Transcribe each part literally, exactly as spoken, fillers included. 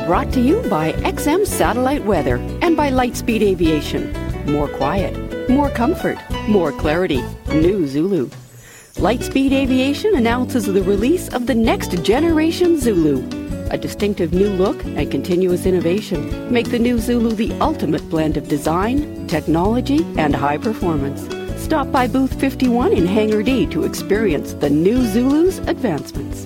brought to you by X M Satellite Weather and by Lightspeed Aviation. More quiet, more comfort, more clarity. New Zulu. Lightspeed Aviation announces the release of the next generation Zulu. A distinctive new look and continuous innovation make the new Zulu the ultimate blend of design, technology, and high performance. Stop by booth fifty-one in Hangar D to experience the new Zulu's advancements.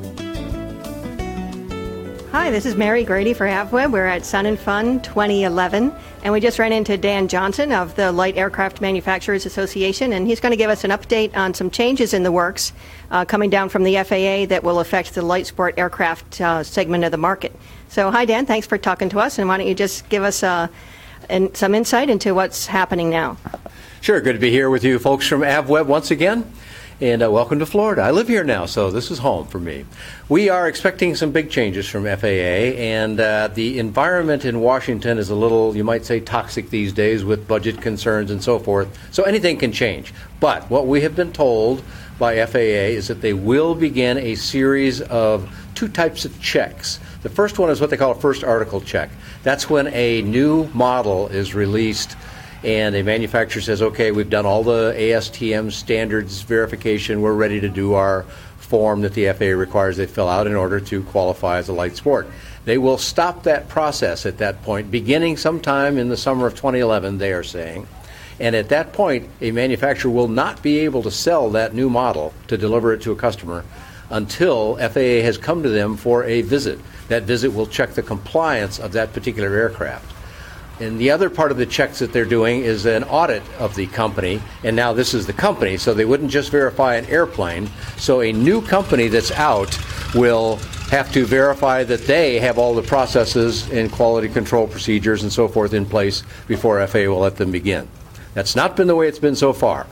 Hi, this is Mary Grady for AvWeb. We're at Sun and Fun twenty eleven, and we just ran into Dan Johnson of the Light Aircraft Manufacturers Association, and he's going to give us an update on some changes in the works uh, coming down from the F A A that will affect the light sport aircraft uh, segment of the market. So, hi, Dan. Thanks for talking to us, and why don't you just give us uh, an, some insight into what's happening now? Sure. Good to be here with you folks from AvWeb once again. And uh, welcome to Florida. I live here now, so this is home for me. We are expecting some big changes from F A A, and uh, the environment in Washington is a little, you might say, toxic these days with budget concerns and so forth. So anything can change. But what we have been told by F A A is that they will begin a series of two types of checks. The first one is what they call a first article check. That's when a new model is released and a manufacturer says, okay, we've done all the A S T M standards verification. We're ready to do our form that the F A A requires they fill out in order to qualify as a light sport. They will stop that process at that point, beginning sometime in the summer of twenty eleven, they are saying. And at that point, a manufacturer will not be able to sell that new model to deliver it to a customer until F A A has come to them for a visit. That visit will check the compliance of that particular aircraft. And the other part of the checks that they're doing is an audit of the company. And now this is the company, so they wouldn't just verify an airplane. So a new company that's out will have to verify that they have all the processes and quality control procedures and so forth in place before F A A will let them begin. That's not been the way it's been so far.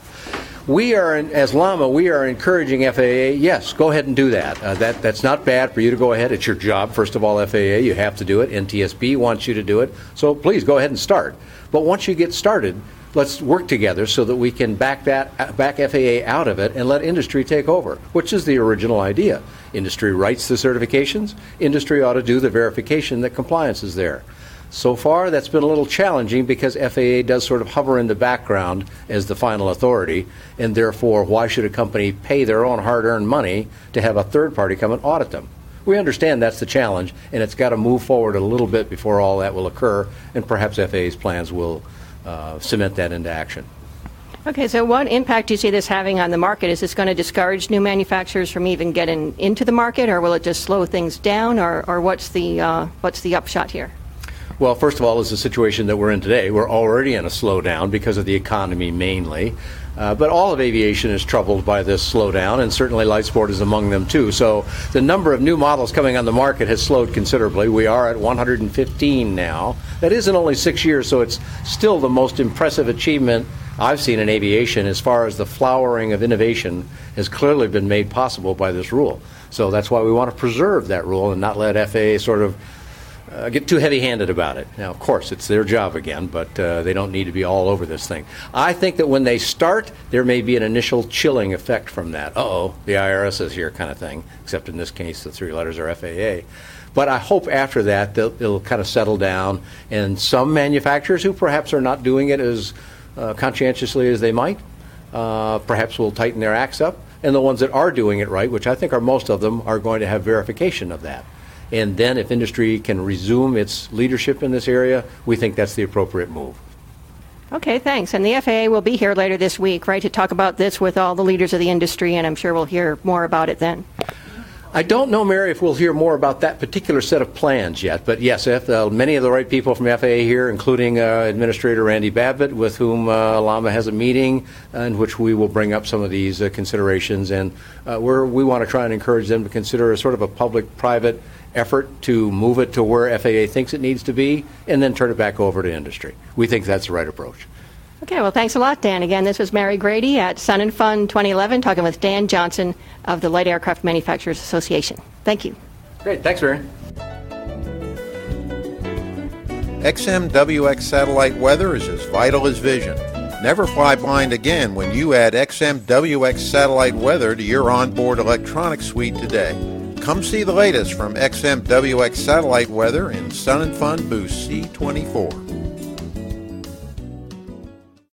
We are, as LAMA, we are encouraging F A A, yes, go ahead and do that. Uh, that. That's not bad for you to go ahead. It's your job, first of all, F A A. You have to do it. N T S B wants you to do it. So please go ahead and start. But once you get started, let's work together so that we can back that, back F A A out of it and let industry take over, which is the original idea. Industry writes the certifications. Industry ought to do the verification that compliance is there. So far, that's been a little challenging because F A A does sort of hover in the background as the final authority, and therefore, why should a company pay their own hard-earned money to have a third party come and audit them? We understand that's the challenge, and it's got to move forward a little bit before all that will occur, and perhaps F A A's plans will uh, cement that into action. Okay, so what impact do you see this having on the market? Is this going to discourage new manufacturers from even getting into the market, or will it just slow things down, or, or what's the uh, what's the upshot here? Well, first of all, is the situation that we're in today. We're already in a slowdown because of the economy mainly. Uh, but all of aviation is troubled by this slowdown, and certainly light sport is among them too. So the number of new models coming on the market has slowed considerably. We are at one hundred fifteen now. That is in only six years, so it's still the most impressive achievement I've seen in aviation as far as the flowering of innovation has clearly been made possible by this rule. So that's why we want to preserve that rule and not let F A A sort of Uh, get too heavy-handed about it. Now, of course, it's their job again, but uh, they don't need to be all over this thing. I think that when they start, there may be an initial chilling effect from that. Uh-oh, the I R S is here kind of thing, except in this case, the three letters are F A A. But I hope after that, they'll, it'll kind of settle down, and some manufacturers who perhaps are not doing it as uh, conscientiously as they might, uh, perhaps will tighten their acts up, and the ones that are doing it right, which I think are most of them, are going to have verification of that. And then if industry can resume its leadership in this area, we think that's the appropriate move. Okay, thanks. And the F A A will be here later this week, right, to talk about this with all the leaders of the industry, and I'm sure we'll hear more about it then. I don't know, Mary, if we'll hear more about that particular set of plans yet. But yes, if, uh, many of the right people from F A A here, including uh, Administrator Randy Babbitt, with whom uh, LAMA has a meeting uh, in which we will bring up some of these uh, considerations. And uh, we're, we want to try and encourage them to consider a sort of a public-private effort to move it to where F A A thinks it needs to be and then turn it back over to industry. We think that's the right approach. Okay, well, thanks a lot, Dan. Again, this was Mary Grady at Sun and Fun twenty eleven, talking with Dan Johnson of the Light Aircraft Manufacturers Association. Thank you. Great. Thanks, Mary. X M W X satellite weather is as vital as vision. Never fly blind again when you add X M W X satellite weather to your onboard electronics suite today. Come see the latest from X M W X Satellite Weather in Sun and Fun Booth C twenty-four.